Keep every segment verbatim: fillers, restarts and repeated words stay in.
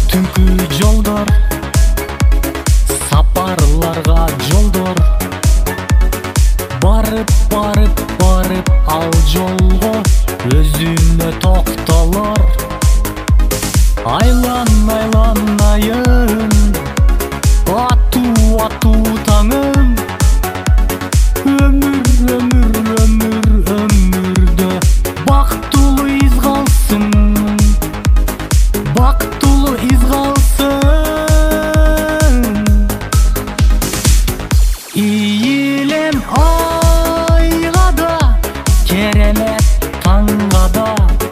түнкү жолдор, сапарларга жолдор. Барып, барып, барып ал жолго өзүнө токтолор. Айлан, айланайын, атуу, атуу таңым. Өмүр, өмүр, өмүр, өмүрдө бактылуу из калсын, бактылуу из калсын. Ийилем айга да, керемет таңга да,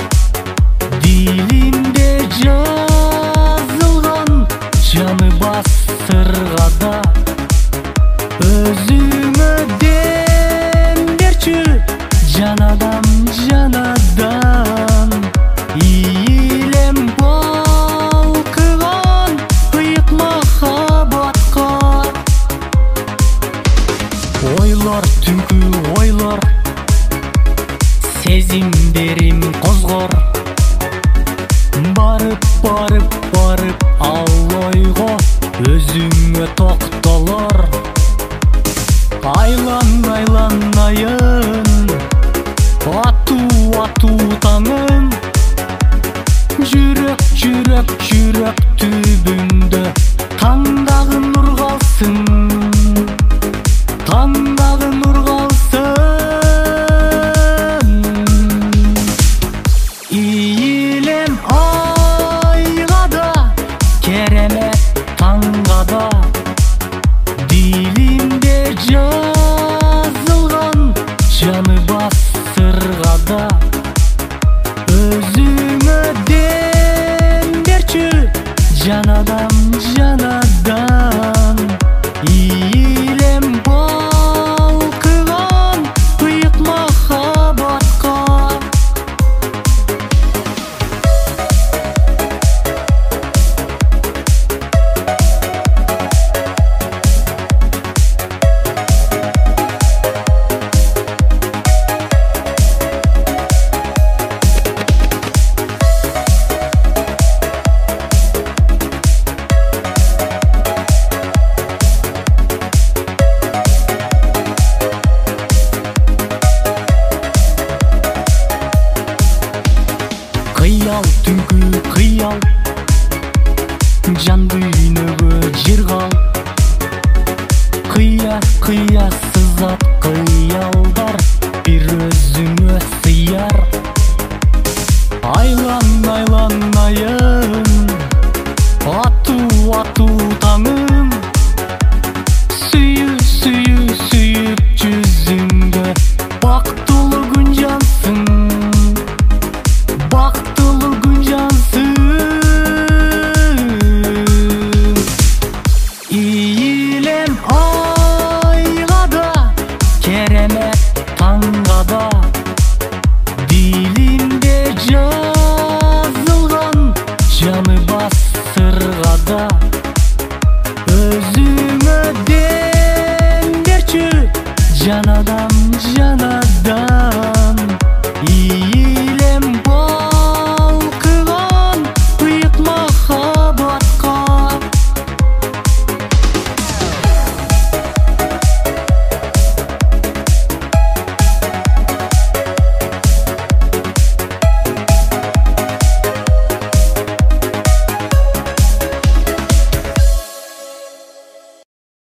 дилимде жазылган жаны бас сыргада. Өзүңө дем берчү жанадан, жанадан. Ийилем балкыган ыйык махабатка. Ойлор, түнкү ойлор, сезимдерим козгор. Барып, барып, барып ал ойго өзүңө токтолор. Айлан, айланайын, атуу, атуу таңым. Жүрөк, жүрөк, жүрөк түбүндө таңдагы нур калсын, таңдагы нур калсын. Ийилем айга да, керемет таңга да, дилимде жазылган жаны бас сыргада. Өзүңө дем берчү жанадан, жанадан. Ийилем балкыган ыйык махабатка. Кыял, түнкү кыял, жан дүйнөгө жыргал. Кыя, кыя сызат кыялдар, бир өзүңө сыяр. Айлан, айланайын, атуу, атуу таңым.